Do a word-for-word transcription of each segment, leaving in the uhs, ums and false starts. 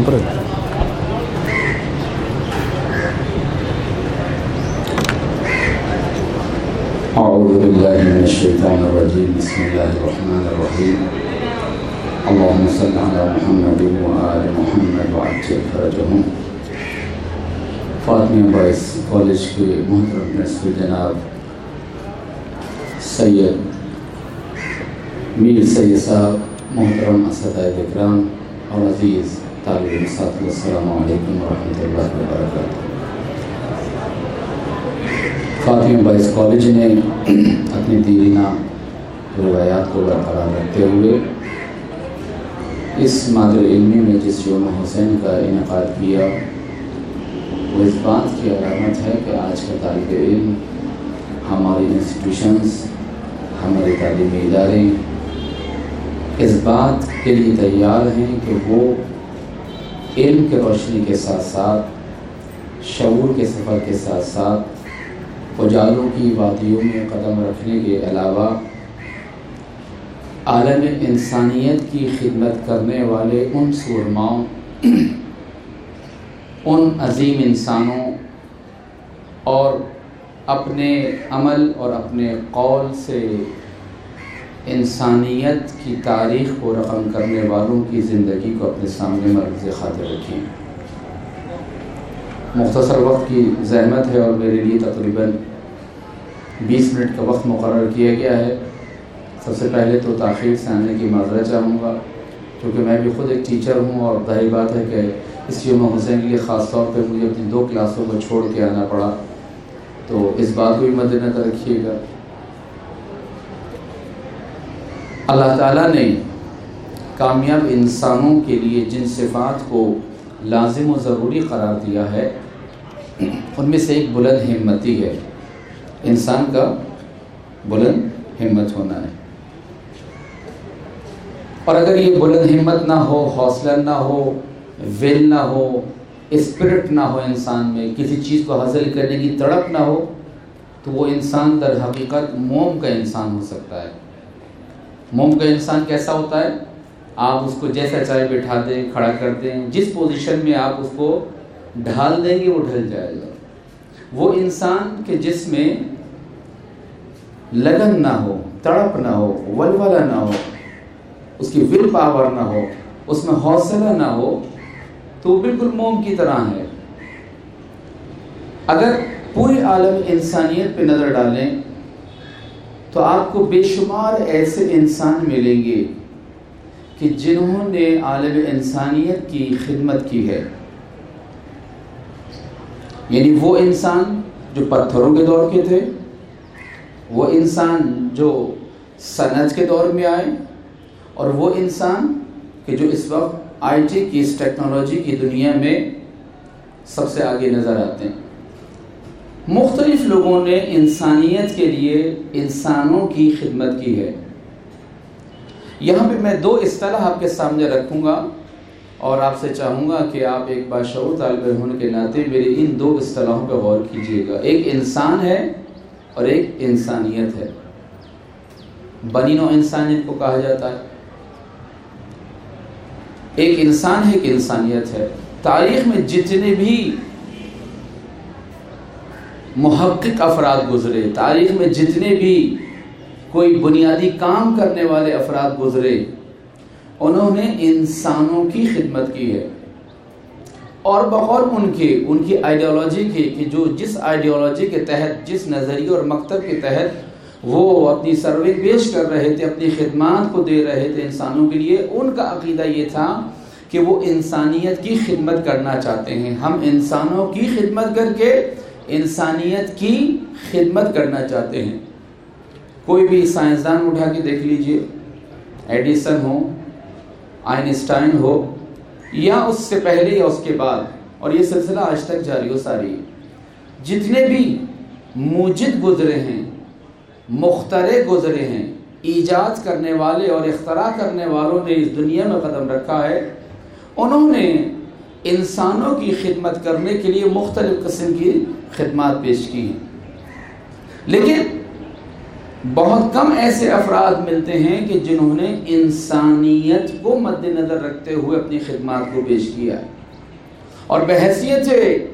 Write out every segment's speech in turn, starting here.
پر اعوذ باللہ من الشیطان الرجیم بسم اللہ الرحمن الرحیم اللہم صل علی محمد وآل محمد وعجل فرجہم۔ فاطمیہ بوائز کالج کے محترم پرنسپل جناب سید میر سید صاحب، محترم اساتذہ اکرام اور عزیز طالب علم، السلام علیکم ورحمۃ اللہ وبرکاتہ۔ فاطمیہ بوائز کالج نے اپنی دیرینہ روایات کو برقرار رکھتے ہوئے اس مادر علمی میں جس یوم حسین کا انعقاد کیا، وہ اس بات کی علامت ہے کہ آج کا طالب علم، ہماری انسٹیٹیوشنز، ہمارے تعلیمی ادارے اس بات کے لیے تیار ہیں کہ وہ علم کے روشنی کے ساتھ ساتھ، شعور کے سفر کے ساتھ ساتھ اجالوں کی وادیوں میں قدم رکھنے کے علاوہ عالم انسانیت کی خدمت کرنے والے ان سورماؤں، ان عظیم انسانوں اور اپنے عمل اور اپنے قول سے انسانیت کی تاریخ کو رقم کرنے والوں کی زندگی کو اپنے سامنے مرکز خاطر رکھیں۔ مختصر وقت کی زحمت ہے اور میرے لیے تقریباً بیس منٹ کا وقت مقرر کیا گیا ہے۔ سب سے پہلے تو تاخیر سے آنے کی معذرت چاہوں گا، کیونکہ میں بھی خود ایک ٹیچر ہوں اور ظاہر بات ہے کہ اس یوم حسین کے لیے خاص طور پہ مجھے اپنی دو کلاسوں کو چھوڑ کے آنا پڑا، تو اس بات کو بھی مد نظر رکھیے گا۔ اللہ تعالیٰ نے کامیاب انسانوں کے لیے جن صفات کو لازم و ضروری قرار دیا ہے، ان میں سے ایک بلند ہمتی ہے۔ انسان کا بلند ہمت ہونا ہے، اور اگر یہ بلند ہمت نہ ہو، حوصلہ نہ ہو، ول نہ ہو، اسپرٹ نہ ہو انسان میں، کسی چیز کو حاصل کرنے کی تڑپ نہ ہو، تو وہ انسان در حقیقت موم کا انسان ہو سکتا ہے۔ موم کا انسان کیسا ہوتا ہے؟ آپ اس کو جیسا چاہے بٹھا دیں، کھڑا کر دیں، جس پوزیشن میں آپ اس کو ڈھال دیں گے وہ ڈھل جائے گا۔ وہ انسان کے جس میں لگن نہ ہو، تڑپ نہ ہو، ولولہ نہ ہو، اس کی ول پاور نہ ہو، اس میں حوصلہ نہ ہو، تو وہ بالکل موم کی طرح ہے۔ اگر پورے عالم انسانیت پہ نظر ڈالیں تو آپ کو بے شمار ایسے انسان ملیں گے کہ جنہوں نے عالم انسانیت کی خدمت کی ہے۔ یعنی وہ انسان جو پتھروں کے دور کے تھے، وہ انسان جو صنعت کے دور میں آئے، اور وہ انسان کہ جو اس وقت آئی ٹی کی، اس ٹیکنالوجی کی دنیا میں سب سے آگے نظر آتے ہیں۔ مختلف لوگوں نے انسانیت کے لیے انسانوں کی خدمت کی ہے۔ یہاں پہ میں دو اصطلاح آپ کے سامنے رکھوں گا اور آپ سے چاہوں گا کہ آپ ایک باشعور طالب علم ہونے کے ناطے میری ان دو اصطلاحوں پہ غور کیجیے گا۔ ایک انسان ہے اور ایک انسانیت ہے۔ بنی نوع انسانیت کو کہا جاتا ہے۔ ایک انسان ہے، ایک انسانیت ہے۔ تاریخ میں جتنے بھی محقق افراد گزرے، تاریخ میں جتنے بھی کوئی بنیادی کام کرنے والے افراد گزرے، انہوں نے انسانوں کی خدمت کی ہے، اور بقول ان کے ان کی آئیڈیالوجی کے کہ جو جس آئیڈیالوجی کے تحت، جس نظریے اور مکتب کے تحت وہ اپنی سروس پیش کر رہے تھے، اپنی خدمات کو دے رہے تھے انسانوں کے لیے، ان کا عقیدہ یہ تھا کہ وہ انسانیت کی خدمت کرنا چاہتے ہیں۔ ہم انسانوں کی خدمت کر کے انسانیت کی خدمت کرنا چاہتے ہیں۔ کوئی بھی سائنسدان اٹھا کے دیکھ لیجئے، ایڈیسن ہو، آئنسٹائن ہو، یا اس سے پہلے یا اس کے بعد، اور یہ سلسلہ آج تک جاری و ساری ہے، جتنے بھی موجد گزرے ہیں، مخترع گزرے ہیں، ایجاد کرنے والے اور اختراع کرنے والوں نے اس دنیا میں قدم رکھا ہے، انہوں نے انسانوں کی خدمت کرنے کے لیے مختلف قسم کی خدمات پیش کی ہیں۔ لیکن بہت کم ایسے افراد ملتے ہیں کہ جنہوں نے انسانیت کو مد نظر رکھتے ہوئے اپنی خدمات کو پیش کیا ہے۔ اور بحیثیت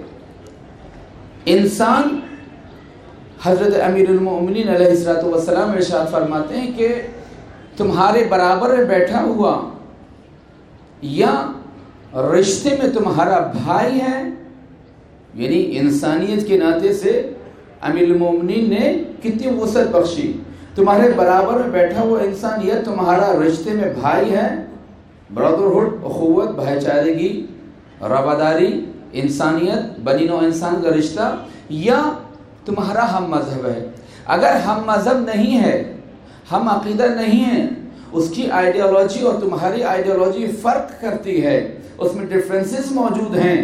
انسان حضرت امیر المؤمنین علیہ الصلوۃ والسلام ارشاد فرماتے ہیں کہ تمہارے برابر میں بیٹھا ہوا یا رشتے میں تمہارا بھائی ہے، یعنی انسانیت کے ناطے سے امیر المؤمنین نے کتنی وسعت بخشی، تمہارے برابر میں بیٹھا ہوا انسان یا تمہارا رشتے میں بھائی ہے، برادرہڈ، اخوت، بھائی چارگی، رواداری، انسانیت، بنی نوع انسان کا رشتہ، یا تمہارا ہم مذہب ہے۔ اگر ہم مذہب نہیں ہے، ہم عقیدہ نہیں ہے، اس کی آئیڈیالوجی اور تمہاری آئیڈیالوجی فرق کرتی ہے، اس میں ڈفرینسز موجود ہیں،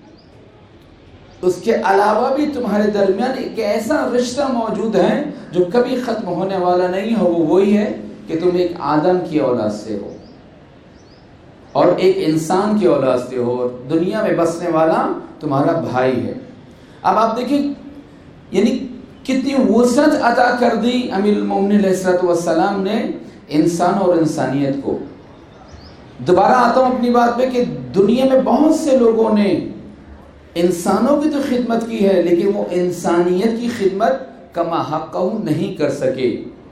اس کے علاوہ بھی تمہارے درمیان ایک ایسا رشتہ موجود ہے جو کبھی ختم ہونے والا نہیں ہو، وہ وہی ہے کہ تم ایک آدم کی اولاد سے ہو اور ایک انسان کی اولاد سے ہو، اور دنیا میں بسنے والا تمہارا بھائی ہے۔ اب آپ دیکھیں یعنی کتنی وسعت عطا کر دی امیر المومنین علیہ الصلوۃ والسلام نے انسان اور انسانیت کو۔ دوبارہ آتا ہوں اپنی بات پہ کہ دنیا میں بہت سے لوگوں نے انسانوں کی تو خدمت کی ہے، لیکن وہ انسانیت کی خدمت کما حقہ نہیں کر سکے۔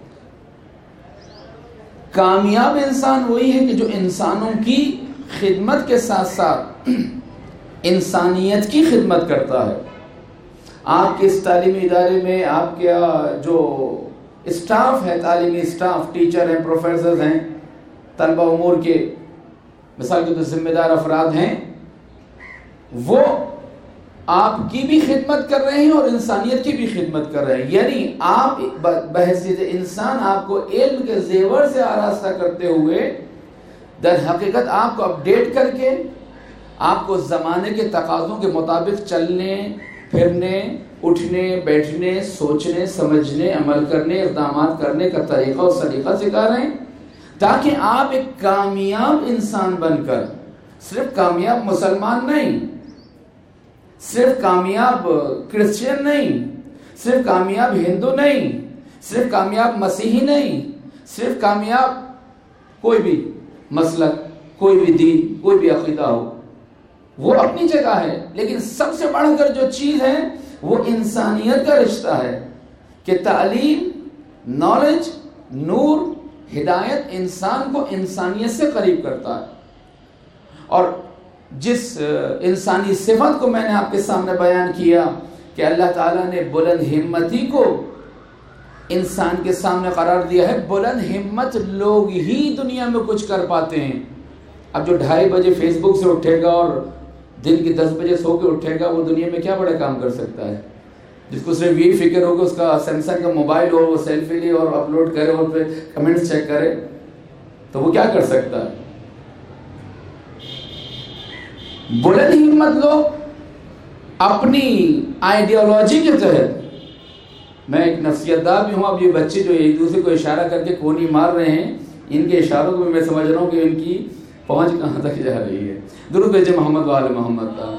کامیاب انسان وہی ہے کہ جو انسانوں کی خدمت کے ساتھ ساتھ انسانیت کی خدمت کرتا ہے۔ آپ کے اس تعلیمی ادارے میں آپ کا جو اسٹاف ہے، تعلیمی اسٹاف، ٹیچر ہیں، پروفیسرز ہیں، طلبہ امور کے مثال کے تو ذمہ دار افراد ہیں، وہ آپ کی بھی خدمت کر رہے ہیں اور انسانیت کی بھی خدمت کر رہے ہیں۔ یعنی آپ بحیثیت انسان آپ کو علم کے زیور سے آراستہ کرتے ہوئے در حقیقت آپ کو اپڈیٹ کر کے آپ کو زمانے کے تقاضوں کے مطابق چلنے، پھرنے، اٹھنے، بیٹھنے، سوچنے، سمجھنے، عمل کرنے، اقدامات کرنے کا طریقہ اور سلیقہ سکھا رہے ہیں، تاکہ آپ ایک کامیاب انسان بن کر صرف کامیاب مسلمان نہیں، صرف کامیاب کرسچین نہیں، صرف کامیاب ہندو نہیں، صرف کامیاب مسیحی نہیں، صرف کامیاب کوئی بھی مسلک، کوئی بھی دین، کوئی بھی عقیدہ ہو، وہ اپنی جگہ ہے، لیکن سب سے بڑھ کر جو چیز ہے وہ انسانیت کا رشتہ ہے کہ تعلیم، نالج، نور، ہدایت انسان کو انسانیت سے قریب کرتا ہے۔ اور جس انسانی صفت کو میں نے آپ کے سامنے بیان کیا کہ اللہ تعالیٰ نے بلند ہمتی کو انسان کے سامنے قرار دیا ہے، بلند ہمت لوگ ہی دنیا میں کچھ کر پاتے ہیں۔ اب جو ڈھائی بجے فیس بک سے اٹھے گا اور دن کی دس بجے سو کے اٹھے گا، وہ دنیا میں کیا بڑا کام کر سکتا ہے؟ جس کو صرف یہی فکر ہو کہ اس کا سیمسنگ کا موبائل ہو، وہ سیلفی لے اور اپلوڈ کرے اور پھر کمنٹس چیک کرے، تو وہ کیا کر سکتا ہے؟ بلند ہمت لوگ اپنی آئیڈیالوجی کے تحت، میں ایک نفسیات دار بھی ہوں، اب یہ بچے جو ایک دوسرے کو اشارہ کر کے کونی مار رہے ہیں، ان کے اشاروں کو میں سمجھ رہا ہوں کہ ان کی پہنچ کہاں تک جا رہی ہے۔ درود بھیجے محمد و آل محمد کا۔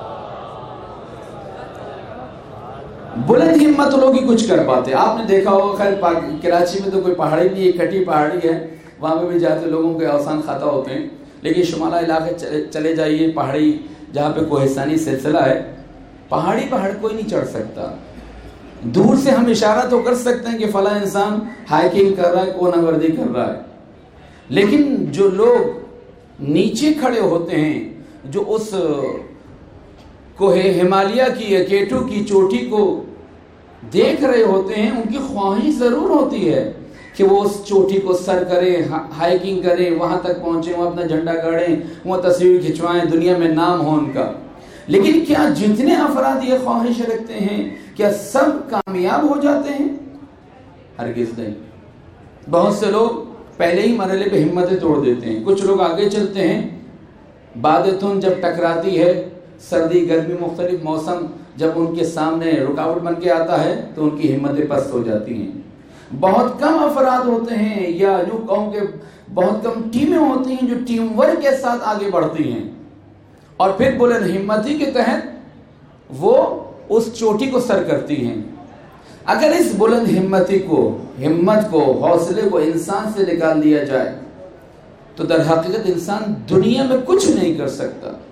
بلند ہمت لوگ ہی کچھ کر پاتے۔ آپ نے دیکھا ہوگا، خیر کراچی میں تو کوئی پہاڑی نہیں، ایک کٹی پہاڑی ہے، وہاں پہ بھی جاتے لوگوں کے اوسان خطا ہوتے ہیں، لیکن شمالی علاقے چلے جائیے، پہاڑی جہاں پہ کوہستانی سلسلہ ہے، پہاڑی پہاڑ کوئی نہیں چڑھ سکتا۔ دور سے ہم اشارہ تو کر سکتے ہیں کہ فلاں انسان ہائیکنگ کر رہا ہے، کونا وردی کر رہا ہے، لیکن جو لوگ نیچے کھڑے ہوتے ہیں، جو اس کوہ ہمالیہ کی یا کیٹو کی چوٹی کو دیکھ رہے ہوتے ہیں، ان کی خواہش ضرور ہوتی ہے کہ وہ اس چوٹی کو سر کریں، ہائیکنگ کریں، وہاں تک پہنچیں، وہ اپنا جھنڈا گاڑیں، وہ تصویر کھنچوائیں، دنیا میں نام ہو ان کا۔ لیکن کیا جتنے افراد یہ خواہش رکھتے ہیں کیا سب کامیاب ہو جاتے ہیں؟ ہرگز نہیں۔ بہت سے لوگ پہلے ہی مرحلے پہ ہمتیں توڑ دیتے ہیں، کچھ لوگ آگے چلتے ہیں، بادتن جب ٹکراتی ہے، سردی گرمی مختلف موسم جب ان کے سامنے رکاوٹ بن کے آتا ہے تو ان کی ہمتیں پست ہو جاتی ہیں۔ بہت کم افراد ہوتے ہیں، یا جو کہوں کہ بہت کم ٹیمیں ہوتی ہیں جو ٹیم ورک کے ساتھ آگے بڑھتی ہیں اور پھر بلند ہمتی کے تحت وہ اس چوٹی کو سر کرتی ہیں۔ اگر اس بلند ہمتی کو، ہمت کو، حوصلے کو انسان سے نکال دیا جائے تو در حقیقت انسان دنیا میں کچھ نہیں کر سکتا،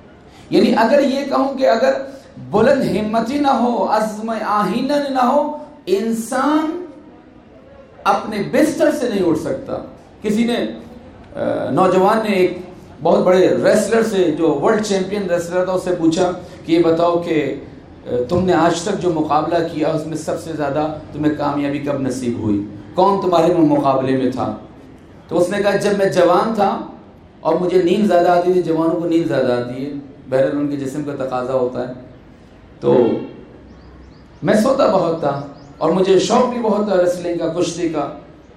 یعنی اگر یہ کہوں کہ اگر بلند ہمتی نہ ہو، عزم آہینہ نہ ہو، انسان اپنے بستر سے نہیں اٹھ سکتا۔ کسی نے نوجوان نے ایک بہت بڑے ریسلر سے، جو ورلڈ چیمپئن ریسلر تھا، اس سے پوچھا کہ یہ بتاؤ کہ تم نے آج تک جو مقابلہ کیا اس میں سب سے زیادہ تمہیں کامیابی کب نصیب ہوئی؟ کون تمہارے مقابلے میں تھا؟ تو اس نے کہا جب میں جوان تھا اور مجھے نیند زیادہ آتی تھی، جوانوں کو نیند زیادہ آتی ہے، بہرحال ان کے جسم کا تقاضا ہوتا ہے، تو میں سوتا بہت تھا اور مجھے شوق بھی بہت تھا ریسلنگ کا، کشتی کا۔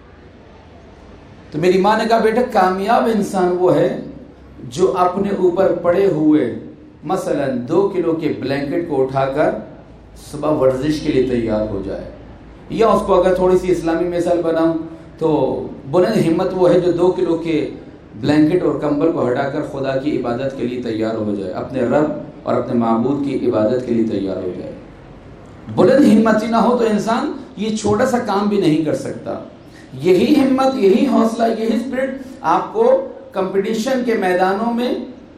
تو میری ماں نے کہا بیٹا کامیاب انسان وہ ہے جو اپنے اوپر پڑے ہوئے مثلا دو کلو کے بلینکٹ کو اٹھا کر صبح ورزش کے لیے تیار ہو جائے، یا اس کو اگر تھوڑی سی اسلامی مثال بناؤں تو بلند ہمت وہ ہے جو دو کلو کے بلینکٹ اور کمبل کو ہٹا کر خدا کی عبادت کے لیے تیار ہو جائے، اپنے رب اور اپنے معبود کی عبادت کے لیے تیار ہو جائے۔ بلند ہمت ہی نہ ہو تو انسان یہ چھوٹا سا کام بھی نہیں کر سکتا۔ یہی ہمت، یہی حوصلہ، یہی اسپرٹ آپ کو کمپٹیشن کے میدانوں میں،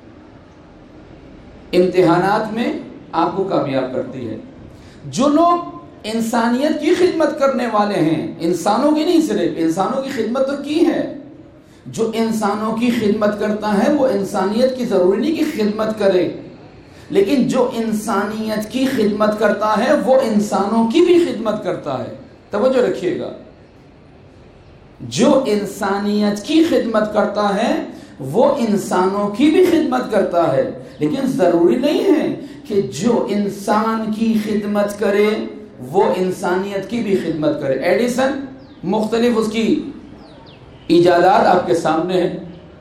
امتحانات میں آپ کو کامیاب کرتی ہے۔ جو لوگ انسانیت کی خدمت کرنے والے ہیں، انسانوں کی نہیں، صرف انسانوں کی خدمت تو کی ہے، جو انسانوں کی خدمت کرتا ہے وہ انسانیت کی ضروری نہیں کہ خدمت کرے، لیکن جو انسانیت کی خدمت کرتا ہے وہ انسانوں کی بھی خدمت کرتا ہے۔ توجہ رکھیے گا، جو انسانیت کی خدمت کرتا ہے وہ انسانوں کی بھی خدمت کرتا ہے، لیکن ضروری نہیں ہے کہ جو انسان کی خدمت کرے وہ انسانیت کی بھی خدمت کرے۔ ایڈیسن مختلف اس کی ایجادات آپ کے سامنے ہیں،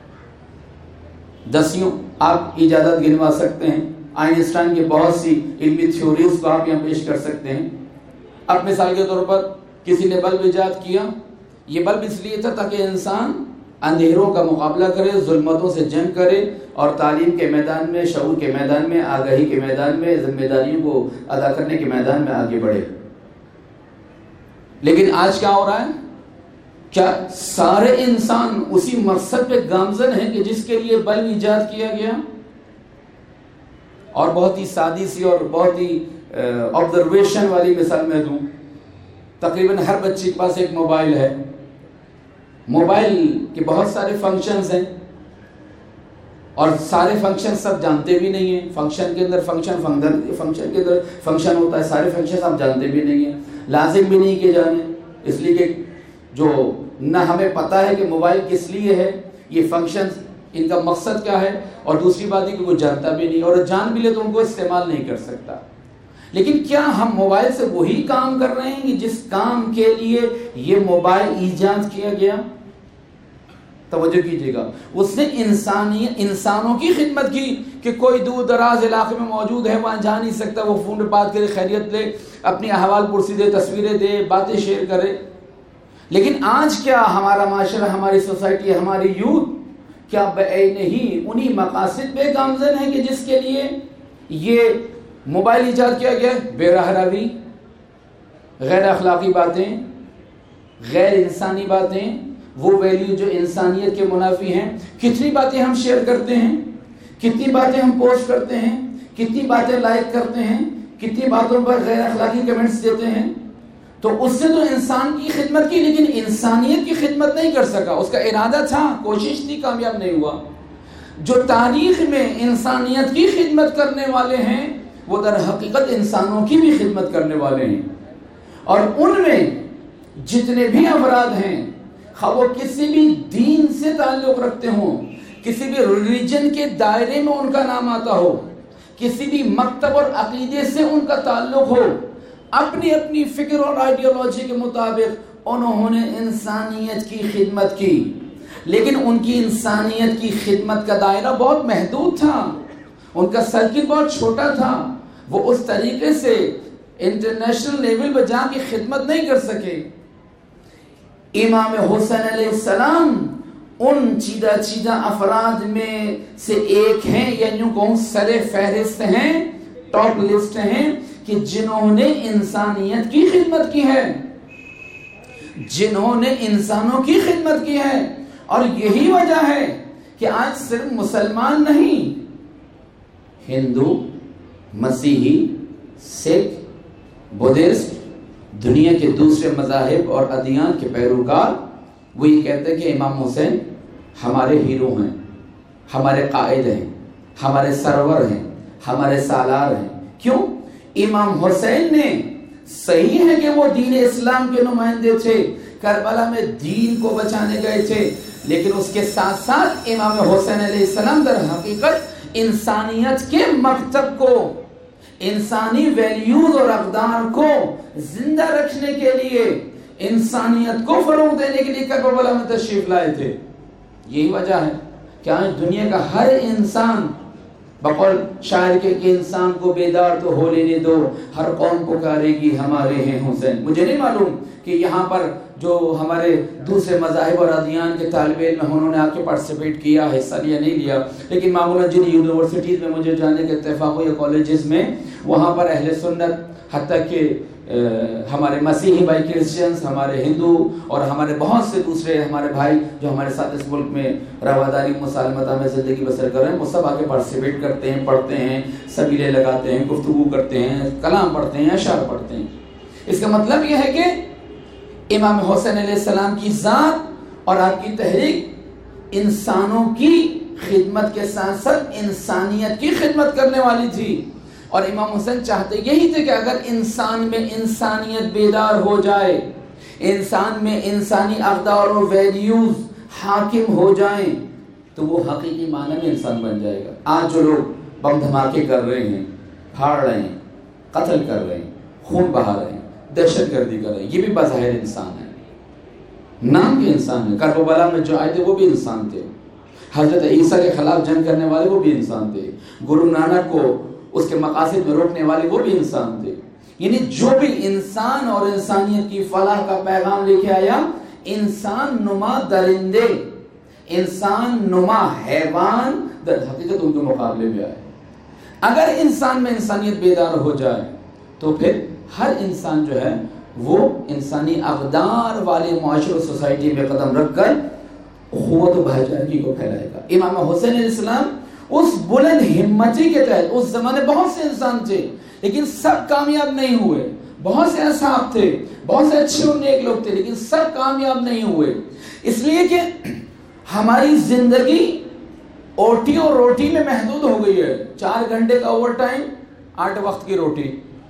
دسیوں آپ ایجادات گنوا سکتے ہیں، آئنسٹائن کی بہت سی علمی تھیوریز کو آپ یہاں پیش کر سکتے ہیں۔ اب مثال کے طور پر کسی نے بلب ایجاد کیا، یہ بلب اس لیے تھا تاکہ انسان اندھیروں کا مقابلہ کرے، ظلمتوں سے جنگ کرے اور تعلیم کے میدان میں، شعور کے میدان میں، آگاہی کے میدان میں، ذمہ داریوں کو ادا کرنے کے میدان میں آگے بڑھے۔ لیکن آج کیا ہو رہا ہے؟ کیا سارے انسان اسی مقصد پہ گامزن ہیں کہ جس کے لیے بلب ایجاد کیا گیا؟ اور بہت ہی سادی سی اور بہت ہی آبزرویشن والی مثال میں دوں، تقریباً ہر بچے کے پاس ایک موبائل ہے۔ موبائل کے بہت سارے فنکشنز ہیں اور سارے فنکشن سب جانتے بھی نہیں ہیں۔ فنکشن کے اندر فنکشن فنکشن کے اندر فنکشن ہوتا ہے، سارے فنکشن آپ جانتے بھی نہیں ہیں، لازم بھی نہیں کہ جانے، اس لیے کہ جو نہ ہمیں پتہ ہے کہ موبائل کس لیے ہے، یہ فنکشنز ان کا مقصد کیا ہے، اور دوسری بات ہے کہ وہ جانتا بھی نہیں، اور جان بھی لے تو ان کو استعمال نہیں کر سکتا۔ لیکن کیا ہم موبائل سے وہی کام کر رہے ہیں کہ جس کام کے لیے یہ موبائل ایجاد کیا گیا؟ توجہ کیجیے گا، اس نے انسانی انسانوں کی خدمت کی کہ کوئی دور دراز علاقے میں موجود ہے، وہاں جا نہیں سکتا، وہ فون پہ بات کرے، خیریت لے، اپنی احوال پرسی دے، تصویریں دے، باتیں شیئر کرے۔ لیکن آج کیا ہمارا معاشرہ، ہماری سوسائٹی، ہماری یوتھ کیا بعین ہی انہی مقاصد پہ گامزن ہے کہ جس کے لیے یہ موبائل ایجاد کیا گیا؟ بے راہ روی، غیر اخلاقی باتیں، غیر انسانی باتیں، وہ ویلیو جو انسانیت کے منافی ہیں۔ کتنی باتیں ہم شیئر کرتے ہیں، کتنی باتیں ہم پوسٹ کرتے ہیں، کتنی باتیں لائک کرتے ہیں، کتنی باتوں پر غیر اخلاقی کمنٹس دیتے ہیں۔ تو اس سے تو انسان کی خدمت کی، لیکن انسانیت کی خدمت نہیں کر سکا۔ اس کا ارادہ تھا، کوشش تھی، کامیاب نہیں ہوا۔ جو تاریخ میں انسانیت کی خدمت کرنے والے ہیں وہ در حقیقت انسانوں کی بھی خدمت کرنے والے ہیں، اور ان میں جتنے بھی افراد ہیں، خواہ وہ کسی بھی دین سے تعلق رکھتے ہوں، کسی بھی ریلیجن کے دائرے میں ان کا نام آتا ہو، کسی بھی مکتب اور عقیدے سے ان کا تعلق ہو، اپنی اپنی فکر اور آئیڈیالوجی کے مطابق انہوں نے انسانیت کی خدمت کی، لیکن ان کی انسانیت کی خدمت کا دائرہ بہت محدود تھا، ان کا سرکل بہت چھوٹا تھا، وہ اس طریقے سے انٹرنیشنل لیول پہ جا کے خدمت نہیں کر سکے۔ امام حسین علیہ السلام ان چیدہ چیدہ افراد میں سے ایک ہیں، یا یوں کہوں سر فہرست ہیں، ٹاپ لسٹ ہیں، کہ جنہوں نے انسانیت کی خدمت کی ہے، جنہوں نے انسانوں کی خدمت کی ہے۔ اور یہی وجہ ہے کہ آج صرف مسلمان نہیں، ہندو، مسیحی، سکھ، بدھسٹ، دنیا کے دوسرے مذاہب اور ادیان کے پیروکار وہ یہ کہتے ہیں کہ امام حسین ہمارے ہیرو ہیں، ہمارے قائد ہیں، ہمارے سرور ہیں، ہمارے سالار ہیں۔ کیوں؟ امام حسین نے، صحیح ہے کہ وہ دین اسلام کے نمائندے تھے، کربلا میں دین کو بچانے گئے تھے، لیکن اس کے ساتھ ساتھ امام حسین علیہ السلام در حقیقت انسانیت کے مکتب کو، انسانی ویلیوز اور اقدار کو زندہ رکھنے کے لیے، انسانیت کو فروغ دینے کے لیے کربلا میں تشریف لائے تھے۔ یہی وجہ ہے کہ آج دنیا کا ہر انسان، بقول شاعر کے کہ انسان کو بیدار تو ہو لینے دو، ہر قوم پکارے گی ہمارے ہیں حسین۔ مجھے نہیں معلوم کہ یہاں پر جو ہمارے دوسرے مذاہب اور ادیان کے طالب علم انہوں نے آ کے پارٹیسپیٹ کیا، حصہ لیا نہیں لیا، لیکن معمولاً جن یونیورسٹیز میں مجھے جانے کے اتفاق ہو یا کالجز میں، وہاں پر اہل سنت، حتیٰ کہ ہمارے مسیحی بھائی کرسچنز، ہمارے ہندو اور ہمارے بہت سے دوسرے ہمارے بھائی جو ہمارے ساتھ اس ملک میں رواداری مسالمتہ میں زندگی بسر کر رہے ہیں، وہ سب آ کے پارٹیسپیٹ کرتے ہیں، پڑھتے ہیں، سبیلے لگاتے ہیں، گفتگو کرتے ہیں، کلام پڑھتے ہیں، اشعار پڑھتے ہیں۔ اس کا مطلب یہ ہے کہ امام حسین علیہ السلام کی ذات اور آپ کی تحریک انسانوں کی خدمت کے ساتھ ساتھ انسانیت کی خدمت کرنے والی تھی، اور امام حسین چاہتے یہی تھے کہ اگر انسان میں انسانیت بیدار ہو جائے، انسان میں انسانی اقدار و ویلیوز حاکم ہو جائیں، تو وہ حقیقی معنی میں انسان بن جائے گا۔ آج جو لوگ بم دھماکے کر رہے ہیں، پھاڑ رہے ہیں، قتل کر رہے ہیں، خون بہا رہے ہیں، دہشت گردی کر رہے ہیں، یہ بھی بظاہر انسان ہے، نام کے انسان ہے۔ کربلا میں جو آئے تھے وہ بھی انسان تھے، حضرت عیسیٰ کے خلاف جنگ کرنے والے وہ بھی انسان تھے، گرو نانک کو اس کے مقاصد میں روکنے والے وہ بھی انسان تھے۔ یعنی جو بھی انسان اور انسانیت کی فلاح کا پیغام لے کے آیا، انسان نما درندے، انسان نما حیوان در حقیقت ان کے مقابلے میں آئے۔ اگر انسان میں انسانیت بیدار ہو جائے تو پھر ہر انسان جو ہے وہ انسانی اقدار والے معاشرے و سوسائٹی میں قدم رکھ کر اخوت و بھائی چارگی کو پھیلائے گا۔ امام حسین علیہ السلام اس بلند ہمتی کے تحت، اس زمانے بہت سے انسان تھے لیکن سب کامیاب نہیں ہوئے، بہت سے اصحاب تھے، بہت سے اچھے اور نیک لوگ تھے لیکن سب کامیاب نہیں ہوئے، اس لیے کہ ہماری زندگی اوٹی اور روٹی میں محدود ہو گئی ہے۔ چار گھنٹے کا اوور ٹائم، آٹھ وقت کی روٹی۔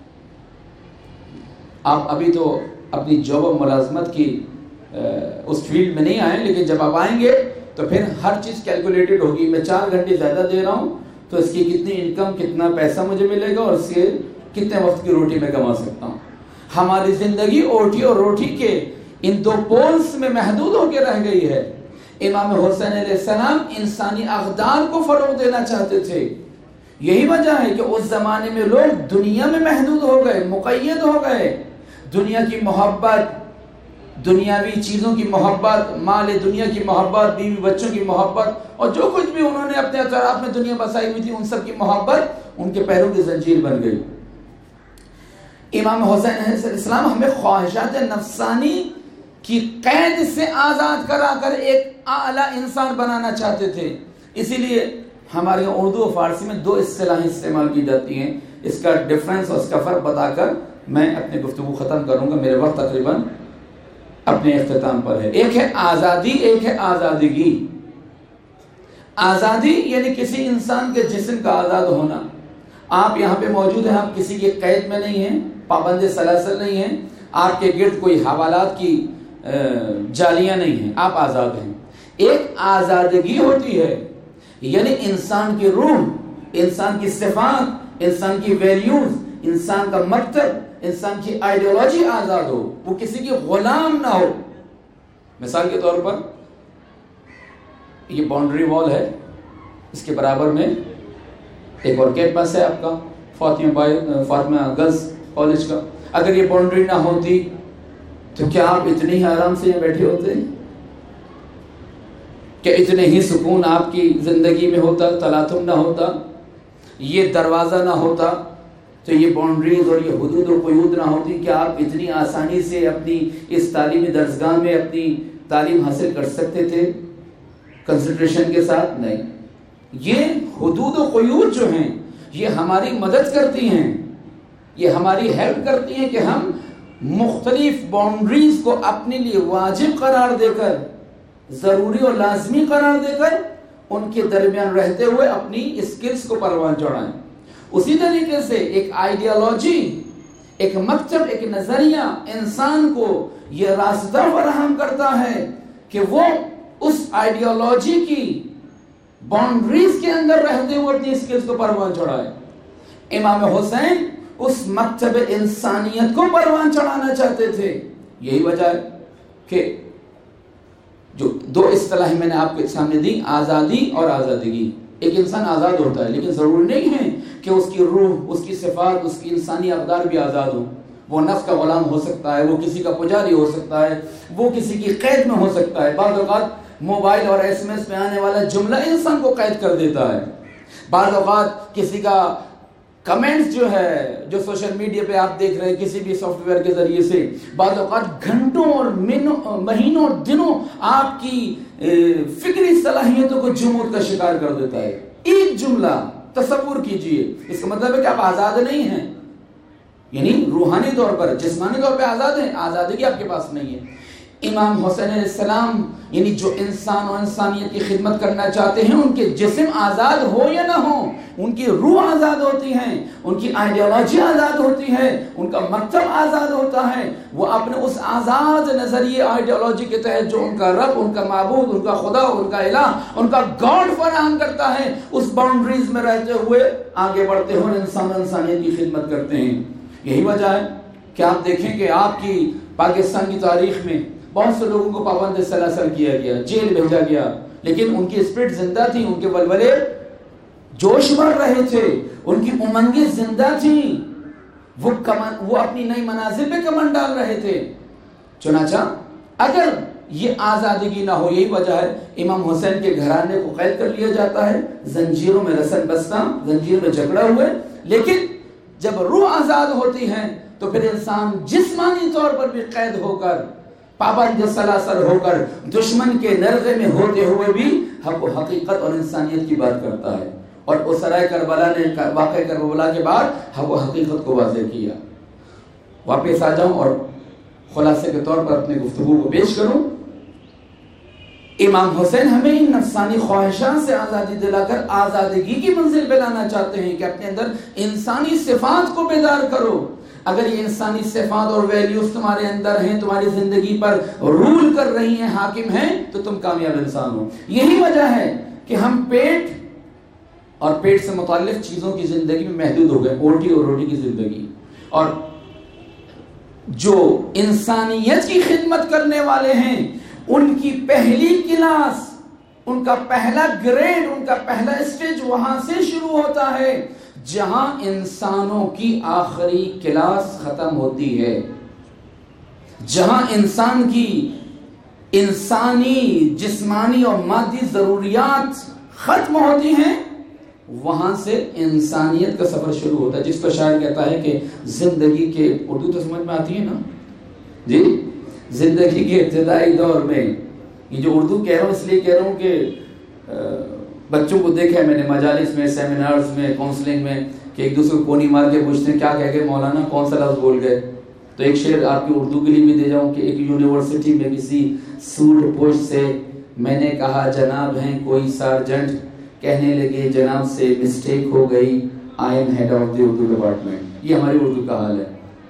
آپ ابھی تو اپنی جاب و ملازمت کی اس فیلڈ میں نہیں آئے، لیکن جب آپ آئیں گے تو پھر ہر چیز کیلکولیٹڈ ہوگی۔ میں چار گھنٹے زیادہ دے رہا ہوں تو اس کی کتنی انکم، کتنا پیسہ مجھے ملے گا اور اس کے کتنے وقت کی روٹی میں کما سکتا ہوں۔ ہماری زندگی اوٹی اور روٹی کے ان دو پولز میں محدود ہو کے رہ گئی ہے۔ امام حسین علیہ السلام انسانی اقدار کو فروغ دینا چاہتے تھے۔ یہی وجہ ہے کہ اس زمانے میں لوگ دنیا میں محدود ہو گئے، مقید ہو گئے۔ دنیا کی محبت، دنیاوی چیزوں کی محبت، مال دنیا کی محبت، بیوی بچوں کی محبت اور جو کچھ بھی انہوں نے اپنے اطراف میں دنیا بسائی ہوئی تھی، ان سب کی محبت ان کے پیروں کی زنجیر بن گئی۔ امام حسین علیہ السلام ہمیں خواہشات نفسانی کی قید سے آزاد کرا کر ایک اعلیٰ انسان بنانا چاہتے تھے۔ اسی لیے ہمارے اردو و فارسی میں دو اصطلاحیں استعمال کی جاتی ہیں۔ اس کا ڈفرنس اور اس کا فرق بتا کر میں اپنی گفتگو ختم کروں گا، میرے وقت تقریباً اپنے اختتام پر ہے۔ ایک ہے آزادی، ایک ہے آزادگی۔ آزادی یعنی کسی انسان کے جسم کا آزاد ہونا۔ آپ یہاں پہ موجود ہیں، آپ کسی کے قید میں نہیں ہیں، پابند سلاسل نہیں ہیں، آپ کے گرد کوئی حوالات کی جالیاں نہیں ہیں، آپ آزاد ہیں۔ ایک آزادگی ہوتی ہے یعنی انسان کی روح، انسان کی صفات، انسان کی ویلیوز، انسان کا مکتب، انسان کی آئیڈیالوجی آزاد ہو، وہ کسی کی غلام نہ ہو۔ مثال کے طور پر یہ باؤنڈری وال ہے، اس کے برابر میں ایک اور کیمپس ہے آپ کا فاطمہ بائی فاطمہ گرلز کالج کا۔ اگر یہ باؤنڈری نہ ہوتی تو کیا آپ اتنے ہی آرام سے یہاں بیٹھے ہوتے؟ کہ اتنے ہی سکون آپ کی زندگی میں ہوتا، تلاطم نہ ہوتا، یہ دروازہ نہ ہوتا، تو یہ باؤنڈریز اور یہ حدود و قیود نہ ہوتی، کہ آپ اتنی آسانی سے اپنی اس تعلیمی درسگاہ میں اپنی تعلیم حاصل کر سکتے تھے کنسنٹریشن کے ساتھ؟ نہیں، یہ حدود و قیود جو ہیں، یہ ہماری مدد کرتی ہیں، یہ ہماری ہیلپ کرتی ہیں کہ ہم مختلف باؤنڈریز کو اپنے لیے واجب قرار دے کر، ضروری اور لازمی قرار دے کر ان کے درمیان رہتے ہوئے اپنی اسکلز کو پروان چڑھائیں۔ اسی طریقے سے ایک آئیڈیالوجی، ایک مکتب، ایک نظریہ انسان کو یہ راستہ فراہم کرتا ہے کہ وہ اس آئیڈیالوجی کی باؤنڈریز کے اندر رہتے ہوئے اپنی اسکلز کو پروان چڑھائے۔ امام حسین اس مکتب انسانیت کو پروان چڑھانا چاہتے تھے۔ یہی وجہ ہے کہ جو دو اصطلاح میں نے آپ کے سامنے دی، آزادی اور آزادگی۔ ایک انسان آزاد ہوتا ہے لیکن ضروری نہیں ہے کہ اس کی روح، اس کی صفات، اس کی انسانی اقدار بھی آزاد ہوں۔ وہ نفس کا غلام ہو سکتا ہے، وہ کسی کا پجاری ہو سکتا ہے، وہ کسی کی قید میں ہو سکتا ہے۔ بعض اوقات موبائل اور ایس ایم ایس میں آنے والا جملہ انسان کو قید کر دیتا ہے۔ بعض اوقات کسی کا کمنٹس جو ہے، جو سوشل میڈیا پہ آپ دیکھ رہے ہیں کسی بھی سافٹ ویئر کے ذریعے سے، بعض اوقات گھنٹوں اور مہینوں دنوں آپ کی فکری صلاحیتوں کو جمود کا شکار کر دیتا ہے۔ ایک جملہ تصور کیجئے، اس کا مطلب ہے کہ آپ آزاد نہیں ہیں، یعنی روحانی طور پر، جسمانی طور پہ آزاد ہیں، آزادگی آپ کے پاس نہیں ہے۔ امام حسین علیہ السلام یعنی جو انسان و انسانیت کی خدمت کرنا چاہتے ہیں، ان کے جسم آزاد ہو یا نہ ہو، ان کی روح آزاد ہوتی ہے، ان کی آئیڈیالوجی آزاد ہوتی ہے، ان کا مکتب آزاد ہوتا ہے۔ وہ اپنے اس آزاد نظریے آئیڈیالوجی کے تحت جو ان کا رب، ان کا معبود، ان کا خدا، ان کا الہ، ان کا گاڈ فراہم کرتا ہے، اس باؤنڈریز میں رہتے ہوئے آگے بڑھتے ہوئے انسان و انسانیت کی خدمت کرتے ہیں۔ یہی وجہ ہے کہ آپ دیکھیں کہ آپ کی پاکستان کی تاریخ میں بہت سے لوگوں کو پابند سلاسل کیا گیا، جیل بھیجا گیا، لیکن ان کی اسپرٹ زندہ تھی، ان کے ولولے جوش بڑھ رہے تھے، ان کی امنگیں زندہ تھیں، وہ کمان وہ اپنی نئی منازل پہ کمان ڈال رہے تھے۔ چنانچہ اگر یہ آزادگی نہ ہو، یہی وجہ ہے امام حسین کے گھرانے کو قید کر لیا جاتا ہے، زنجیروں میں رسن بستہ، زنجیر میں جکڑا ہوئے، لیکن جب روح آزاد ہوتی ہے تو پھر انسان جسمانی طور پر بھی قید ہو کر، پابند سلاسل ہو کر، دشمن کے نرغے میں ہوتے ہوئے بھی حق و حقیقت اور انسانیت کی بات کرتا ہے۔ اور اسرائے کربلا نے واقع کربلا کے بعد حق و حقیقت کو واضح کیا۔ واپس آ جاؤں اور خلاصے کے طور پر اپنی گفتگو کو پیش کروں۔ امام حسین ہمیں ان نفسانی خواہشات سے آزادی دلا کر آزادگی کی منزل پہ لانا چاہتے ہیں کہ اپنے اندر انسانی صفات کو بیدار کرو۔ اگر یہ انسانی صفات اور ویلیوز تمہارے اندر ہیں، تمہاری زندگی پر رول کر رہی ہیں، حاکم ہیں، تو تم کامیاب انسان ہو۔ یہی وجہ ہے کہ ہم پیٹ اور پیٹ سے متعلق چیزوں کی زندگی میں محدود ہو گئے، اوٹی اور روٹی کی زندگی، اور جو انسانیت کی خدمت کرنے والے ہیں ان کی پہلی کلاس، ان کا پہلا گریڈ، ان کا پہلا اسٹیج وہاں سے شروع ہوتا ہے جہاں انسانوں کی آخری کلاس ختم ہوتی ہے، جہاں انسان کی انسانی جسمانی اور مادی ضروریات ختم ہوتی ہیں، وہاں سے انسانیت کا سفر شروع ہوتا ہے، جس کو شاعر کہتا ہے کہ زندگی کے، اردو تو سمجھ میں آتی ہے نا جی، زندگی کے ابتدائی دور میں، یہ جو اردو کہہ رہا ہوں اس لیے کہہ رہا ہوں کہ بچوں کو دیکھا ہے میں نے مجالس میں، سیمینارز میں، کاؤنسلنگ میں، کہ ایک دوسرے کو کونی مار کے پوچھتے ہیں کیا کہہ گئے مولانا، کون سا لفظ بول گئے۔ تو ایک شعر آپ کی اردو کے لیے بھی دے جاؤں کہ ایک یونیورسٹی میں کسی سوٹ پوش سے میں نے کہا جناب ہیں کوئی سارجنٹ، کہنے لگے جناب سے مسٹیک ہو گئی، I am head of the Urdu department. یہ ہماری اردو کا حال ہے۔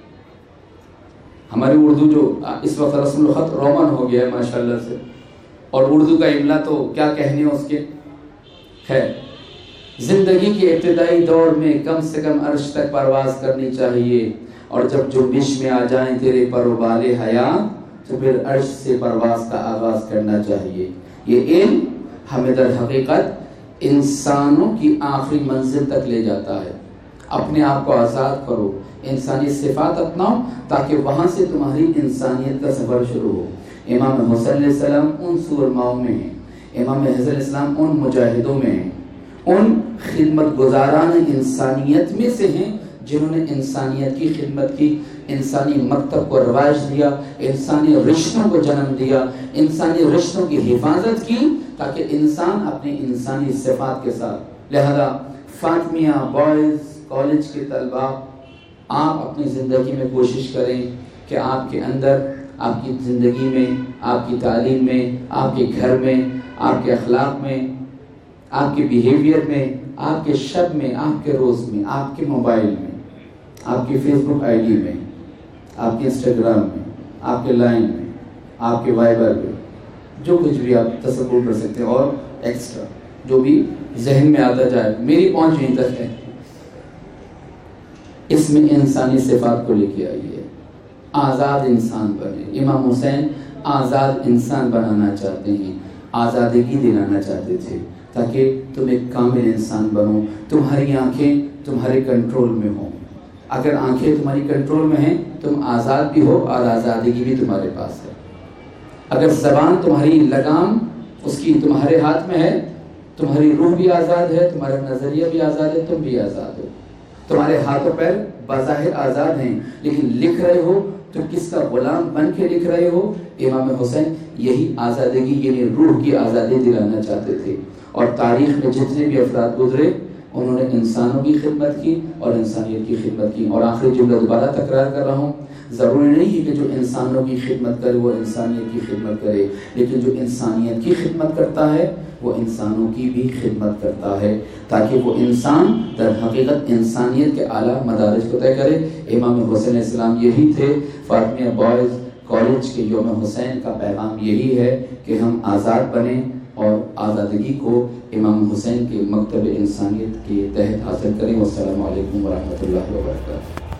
ہماری اردو جو اس وقت رسم الخط رومن ہو گیا ہے ماشاءاللہ سے، اور اردو کا املا تو کیا کہنے اس کے۔ خیر، زندگی کے ابتدائی دور میں کم سے کم عرش تک پرواز کرنی چاہیے، اور جب جنبش میں آ جائیں تیرے پر و بال حیات تو پھر عرش سے پرواز کا آغاز کرنا چاہیے۔ یہ علم ہمیں در حقیقت انسانوں کی آخری منزل تک لے جاتا ہے۔ اپنے آپ کو آزاد کرو، انسانی صفات اپناؤ تاکہ وہاں سے تمہاری انسانیت کا سفر شروع ہو۔ امام حسین علیہ السلام ان سورماؤں میں ہیں، امام حسین علیہ السلام ان مجاہدوں میں ہیں، ان خدمت گزاران انسانیت میں سے ہیں جنہوں نے انسانیت کی خدمت کی، انسانی مکتب کو رواج دیا، انسانی رشتوں کو جنم دیا، انسانی رشتوں کی حفاظت کی تاکہ انسان اپنے انسانی صفات کے ساتھ۔ لہذا فاطمیہ بوائز کالج کے طلباء، آپ اپنی زندگی میں کوشش کریں کہ آپ کے اندر، آپ کی زندگی میں، آپ کی تعلیم میں، آپ کے گھر میں، آپ کے اخلاق میں، آپ کے بیہیویئر میں، آپ کے شب میں، آپ کے روز میں، آپ کے موبائل میں، آپ کی فیس بک آئی ڈی میں، آپ کے انسٹاگرام میں، آپ کے لائن میں، آپ کے وائبر میں، جو کچھ بھی آپ تصور کر سکتے ہیں اور ایکسٹرا جو بھی ذہن میں آتا جائے، میری پہنچ یہیں تک ہے، اس میں انسانی صفات کو لے کے آئیے، آزاد انسان بنے۔ امام حسین آزاد انسان بنانا چاہتے ہیں، آزادگی دلانا چاہتے تھے تاکہ تم ایک کامل انسان بنو، تمہاری آنکھیں تمہارے کنٹرول میں ہوں۔ اگر آنکھیں تمہاری کنٹرول میں ہیں تم آزاد بھی ہو اور آزادگی بھی تمہارے پاس ہے۔ اگر زبان تمہاری لگام اس کی تمہارے ہاتھ میں ہے، تمہاری روح بھی آزاد ہے، تمہارا نظریہ بھی آزاد ہے، تم بھی آزاد ہو۔ تمہارے ہاتھ و پیر بظاہر آزاد ہیں لیکن لکھ رہے ہو تو کس کا غلام بن کے لکھ رہے ہو؟ امام حسین یہی آزادگی یعنی روح کی آزادی دلانا چاہتے تھے، اور تاریخ میں جتنے بھی افراد گزرے انہوں نے انسانوں کی خدمت کی اور انسانیت کی خدمت کی۔ اور آخری جملہ دوبارہ تکرار کر رہا ہوں، ضروری نہیں ہے کہ جو انسانوں کی خدمت کرے وہ انسانیت کی خدمت کرے، لیکن جو انسانیت کی خدمت کرتا ہے وہ انسانوں کی بھی خدمت کرتا ہے تاکہ وہ انسان در حقیقت انسانیت کے اعلیٰ مدارج کو طے کرے۔ امام حسین علیہ السلام یہی تھے۔ فاطمیہ بوائز کالج کے یوم حسین کا پیغام یہی ہے کہ ہم آزاد بنیں اور آزادگی کو امام حسین کے مکتب انسانیت کے تحت حاصل کریں۔ والسلام علیکم ورحمۃ اللہ وبرکاتہ۔